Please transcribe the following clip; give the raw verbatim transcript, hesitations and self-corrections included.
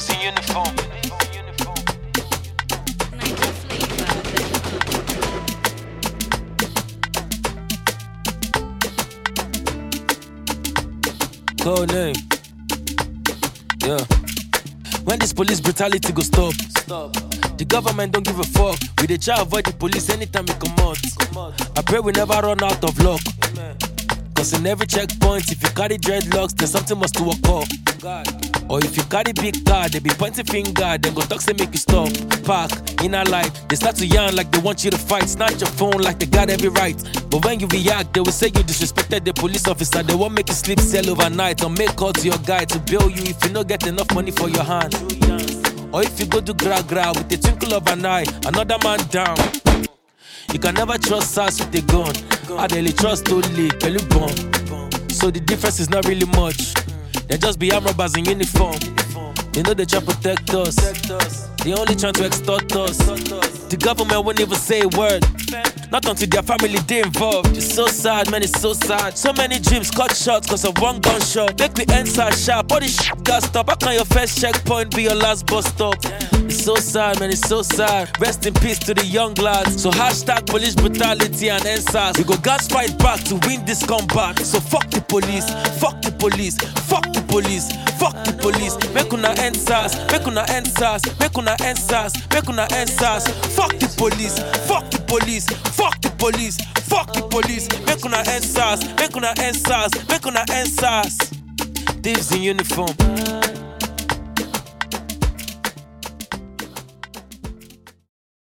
Thieves in uniform. Code name. Yeah. When this police brutality go stop, stop. The government don't give a fuck. We dey try avoid the police anytime we come out. I pray we never run out of luck. Amen. Cause in every checkpoint, if you carry dreadlocks, then something must to work off. Or if you carry big car, they be pointing finger, then go talk say make you stop. Park, inner light, they start to yarn like they want you to fight. Snatch your phone like they got every right. But when you react, they will say you disrespected the police officer. They won't make you sleep cell overnight or make call to your guy to bail you if you don't get enough money for your hand. Or if you go to gra gra with the twinkle of an eye, another man down. You can never trust us with a gun. I daily trust only Kelly bomb. So the difference is not really much. They just be arm robbers in uniform. They know they try to protect us. They only trying to extort us. The government won't even say a word. Not until their family they involved. It's so sad, man, it's so sad. So many dreams cut short cause of one gunshot. Make me answer sharp, all this shit got stop. How can your first checkpoint be your last bus stop? It's so sad, man, it's so sad. Rest in peace to the young lads. So hashtag police brutality and N S A S. We go gas fight back to win this combat. So fuck the police, fuck the police, fuck the police, fuck the police. Make una N S A S, make una N S A S, make una N S A S, make una N S A S. Fuck the police, fuck the police, fuck the police, fuck the police. Make una N S A S, make una N S A S, make una N S A S. Thieves in uniform.